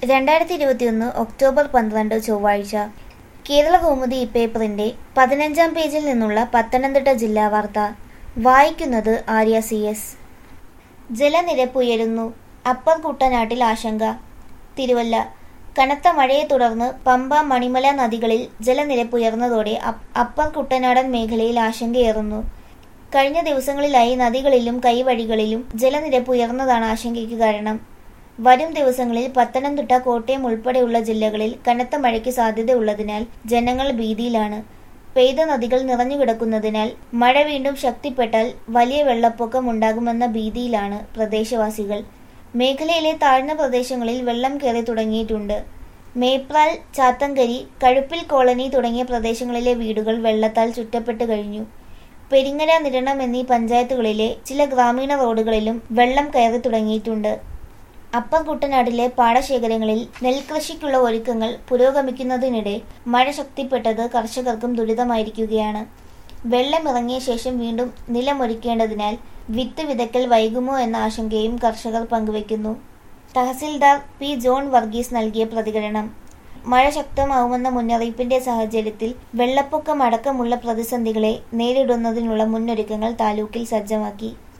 2021 October 12 ചൊവ്വാഴ്ച കേരളകൗമുദി പേപ്പറിന്റെ 15-ാം പേജിൽ നിന്നുള്ള പത്തനംതിട്ട ജില്ലാ വാർത്ത. വായിക്കുന്നത് ആര്യ CS. ജലനിരപ്പ് ഉയരുന്നു, അപ്പർ കുട്ടനാട്ടിൽ ആശങ്ക. തിരുവല്ല. കനത്ത മഴയെ തുടർന്ന് പമ്പ, മണിമല നദികളിൽ ജലനിരപ്പ് ഉയർന്നതോടെ അപ്പർ കുട്ടനാടൻ മേഖലയിൽ ആശങ്കയേറുന്നു. കഴിഞ്ഞ ദിവസങ്ങളിലായി നദികളിലും കൈവഴികളിലും ജലനിരപ്പ് ഉയർന്നതാണ് ആശങ്കയ്ക്ക് കാരണം. വരും ദിവസങ്ങളിൽ പത്തനംതിട്ട, കോട്ടയം ഉൾപ്പെടെയുള്ള ജില്ലകളിൽ കനത്ത മഴയ്ക്ക് സാധ്യതയുള്ളതിനാൽ ജനങ്ങൾ ഭീതിയിലാണ്. പെയ്ത നദികൾ നിറഞ്ഞുകിടക്കുന്നതിനാൽ മഴ വീണ്ടും ശക്തിപ്പെട്ടാൽ വലിയ വെള്ളപ്പൊക്കം ഉണ്ടാകുമെന്ന ഭീതിയിലാണ് പ്രദേശവാസികൾ. മേഖലയിലെ താഴ്ന്ന പ്രദേശങ്ങളിൽ വെള്ളം കയറി തുടങ്ങിയിട്ടുണ്ട്. മേപ്രാൽ, ചാത്തങ്കരി, കഴുപ്പിൽ കോളനി തുടങ്ങിയ പ്രദേശങ്ങളിലെ വീടുകൾ വെള്ളത്താൽ ചുറ്റപ്പെട്ട് കഴിഞ്ഞു. പെരിങ്ങര, നിരണം എന്നീ പഞ്ചായത്തുകളിലെ ചില ഗ്രാമീണ റോഡുകളിലും വെള്ളം കയറി തുടങ്ങിയിട്ടുണ്ട്. അപ്പർ കുട്ടനാട്ടിലെ പാടശേഖരങ്ങളിൽ നെൽകൃഷിക്കുള്ള ഒരുക്കങ്ങൾ പുരോഗമിക്കുന്നതിനിടെ മഴ ശക്തിപ്പെട്ടത് കർഷകർക്കും ദുരിതമായിരിക്കുകയാണ്. വെള്ളം ഇറങ്ങിയ ശേഷം വീണ്ടും നിലമൊരുക്കേണ്ടതിനാൽ വിത്ത് വിതയ്ക്കൽ വൈകുമോ എന്ന ആശങ്കയും കർഷകർ പങ്കുവയ്ക്കുന്നു. തഹസിൽദാർ P. ജോൺ വർഗീസ് നൽകിയ പ്രതികരണം. മഴ ശക്തമാവുമെന്ന മുന്നറിയിപ്പിന്റെ സാഹചര്യത്തിൽ വെള്ളപ്പൊക്കം അടക്കമുള്ള പ്രതിസന്ധികളെ നേരിടുന്നതിനുള്ള മുന്നൊരുക്കങ്ങൾ താലൂക്കിൽ സജ്ജമാക്കി.